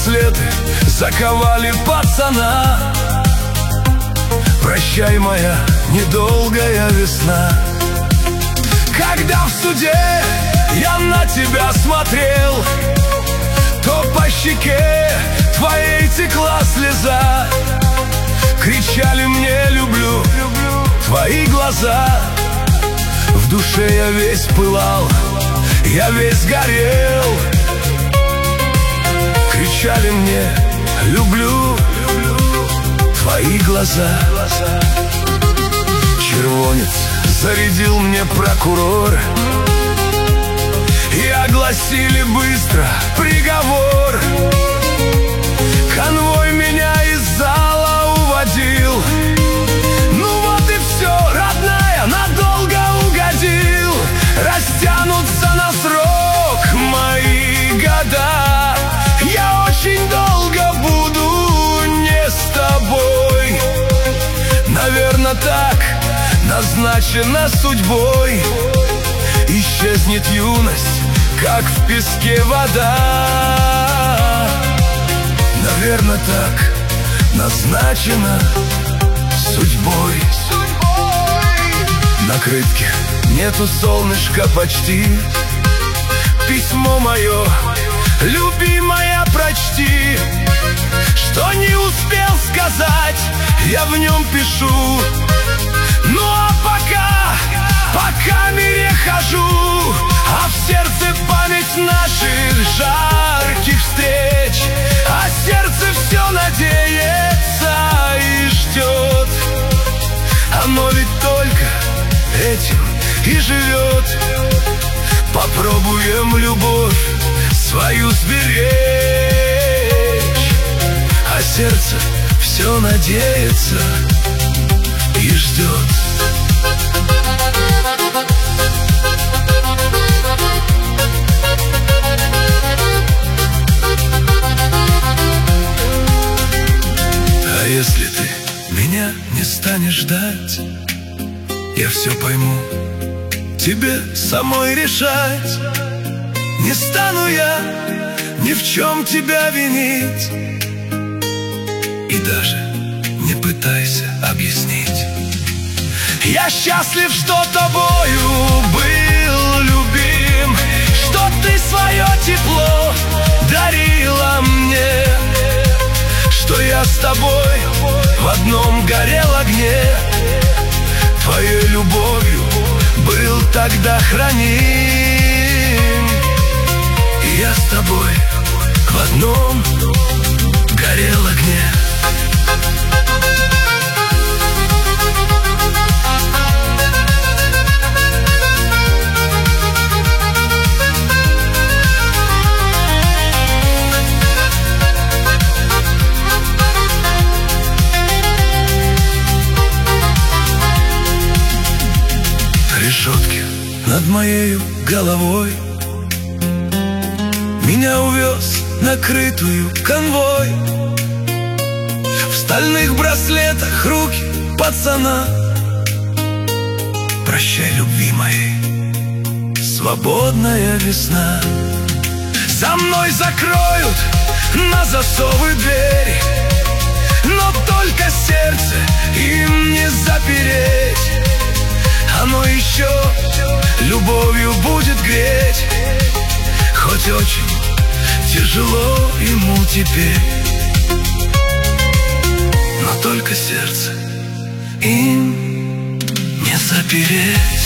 браслеты заковали пацана. Прощай, моя недолгая весна. Когда в суде я на тебя смотрел, то по щеке твоей текла слеза. Кричали мне «люблю» твои глаза. В душе я весь пылал, я весь горел. Кричали мне «люблю» твои глаза. Червонец зарядил мне прокурор, и огласили быстро приговор. Конвой меня из зала уводил. Ну вот и все, родная, надолго угодил. Растянутся на срок мои года. Я очень долго буду не с тобой. Наверно, так назначено судьбой. Исчезнет юность, как в песке вода. Наверно, так назначено судьбой. На крытке нету солнышка почти. Письмо мое, любимая, прочти. Что не успел сказать, я в нем пишу. Ну а пока по камере хожу, а в сердце память наших жарких встреч. А сердце все надеется и ждет. Оно ведь только этим и живет. Попробуем любовь свою сберечь, а сердце все надеется и ждет. А если ты меня не станешь ждать, я все пойму, тебе самой решать. Не стану я ни в чем тебя винить, и даже не пытайся объяснить. Я счастлив, что тобою был любим, что ты свое тепло дарила мне, что я с тобой в одном горел огне. Твоей любовью был тогда храним, и я с тобой в одном горел огне. Решетки над моею головой меня увез накрытую конвой. В стальных браслетах руки пацана. Прощай, любви моей, свободная весна. За мной закроют на засовы двери, но только сердце им не запереть. Оно еще любовью будет греть, хоть очень тяжело ему теперь. Но только сердце им не запереть.